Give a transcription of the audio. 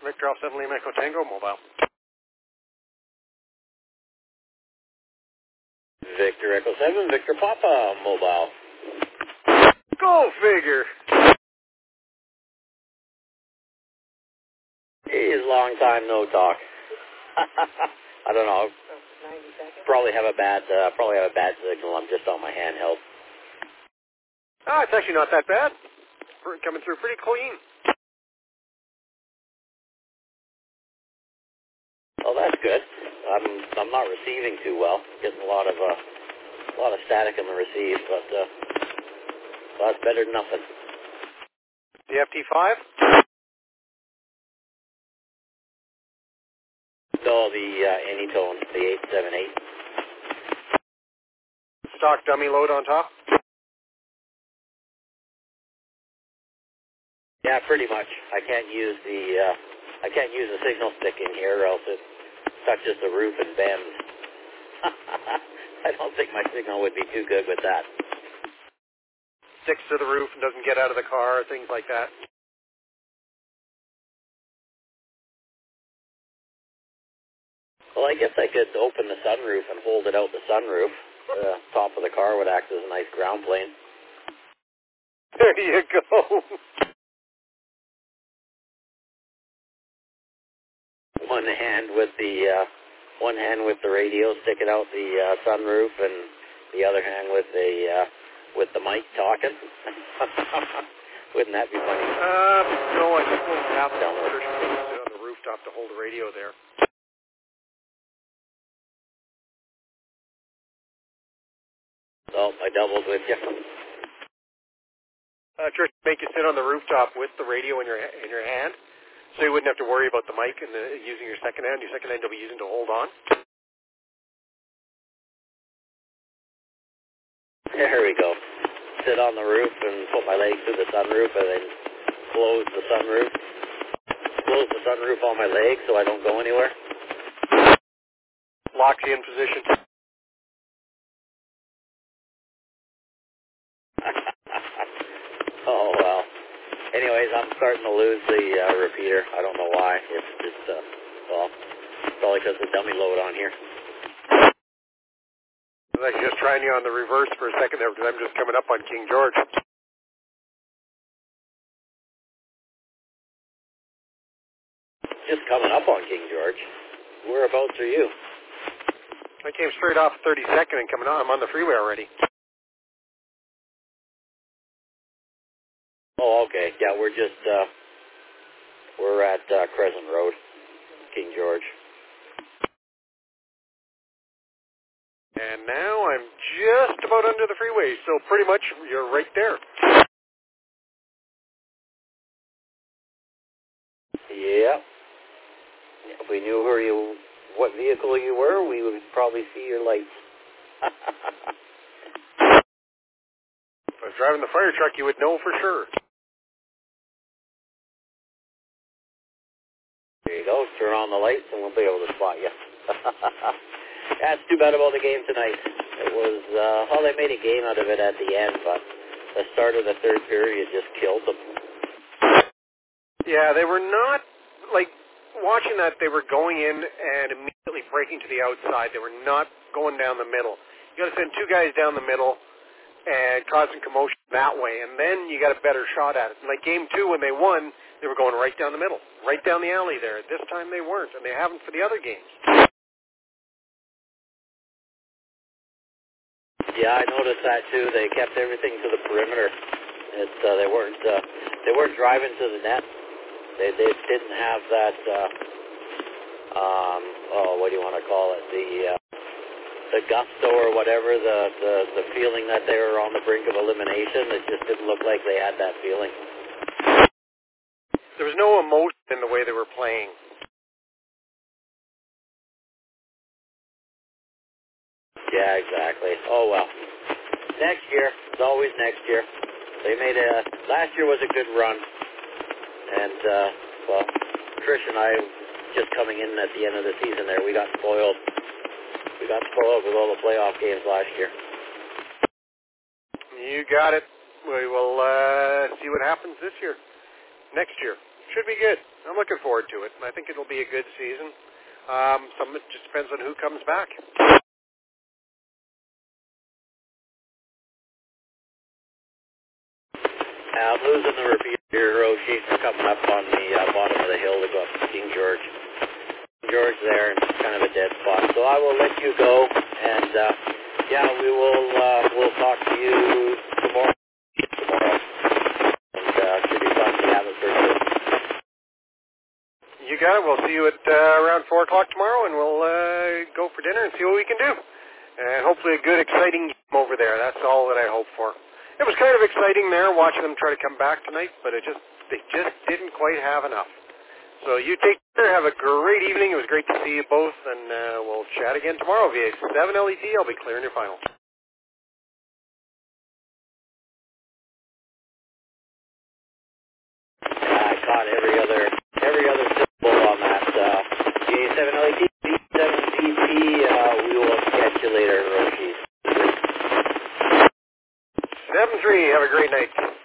Victor Alpha 7 Lima Echo Tango mobile. Victor Echo 7, Victor Papa mobile. Go figure. Geez, long time no talk. I don't know. 90 seconds. Probably have a bad signal. I'm just on my handheld. Ah, it's actually not that bad. We're coming through pretty clean. Oh, that's good. I'm not receiving too well. Getting a lot of static on the receive, but that's better than nothing. The FT5? No, the Anytone, the 878. Stock dummy load on top? Yeah, pretty much. I can't use the signal stick in here, or else it touches the roof and bends. I don't think my signal would be too good with that. Sticks to the roof and doesn't get out of the car, things like that. Well, I guess I could open the sunroof and hold it out the sunroof. The top of the car would act as a nice ground plane. There you go. One hand with the radio sticking out the sunroof, and the other hand with the mic talking. Wouldn't that be funny? No, I just won't have it. Sit on the rooftop to hold the radio there. So I doubled with you. Trish, make you sit on the rooftop with the radio in your hand, so you wouldn't have to worry about the mic and using your second hand. Your second hand you'll be using to hold on. There we go. Sit on the roof and put my legs through the sunroof, and then close the sunroof. Close the sunroof on my legs so I don't go anywhere. Locks you in position. Oh, well. Anyways, I'm starting to lose the repeater. I don't know why. It's just, probably because of the dummy load on here. I was just trying you on the reverse for a second there because I'm just coming up on King George. Just coming up on King George. Whereabouts are you? I came straight off 32nd and coming on. I'm on the freeway already. Oh, okay. Yeah, we're at Crescent Road, King George. And now I'm just about under the freeway, so pretty much you're right there. Yeah. If we knew what vehicle you were, we would probably see your lights. If I was driving the fire truck, you would know for sure. There you go. Turn on the lights and we'll be able to spot you. That's too bad about the game tonight. It was, they made a game out of it at the end, but the start of the third period just killed them. Yeah, they were not, watching that, they were going in and immediately breaking to the outside. They were not going down the middle. You got to send two guys down the middle and causing commotion that way, and then you got a better shot at it. Like game 2, when they won, they were going right down the middle, right down the alley there. This time they weren't, and they haven't for the other games. Yeah, I noticed that too. They kept everything to the perimeter. They weren't driving to the net. They didn't have that. What do you want to call it? The gusto or whatever. The feeling that they were on the brink of elimination. It just didn't look like they had that feeling. There was no emotion in the way they were playing. Yeah, exactly. Oh, well. Next year. It's always next year. Last year was a good run. And, Trish and I, just coming in at the end of the season there, we got spoiled. We got spoiled with all the playoff games last year. You got it. We will see what happens this year. Next year. Should be good. I'm looking forward to it. I think it'll be a good season. Some of it just depends on who comes back. I'm losing the repeater here, Roshi. Coming up on the bottom of the hill to go up to King George. George there, and it's kind of a dead spot. So I will let you go, and we'll talk to you tomorrow. And should be fun to have it for sure. You got it. We'll see you at around 4 o'clock tomorrow, and we'll go for dinner and see what we can do. And hopefully a good, exciting game over there. That's all that I hope for. It was kind of exciting there watching them try to come back tonight, but they just didn't quite have enough. So you take care. Have a great evening. It was great to see you both, and we'll chat again tomorrow via 7 LET. I'll be clearing your final. I caught every other syllable on that. VA7 LET, V7 GT. We will catch you later, Roshi. 7-3. Have a great night.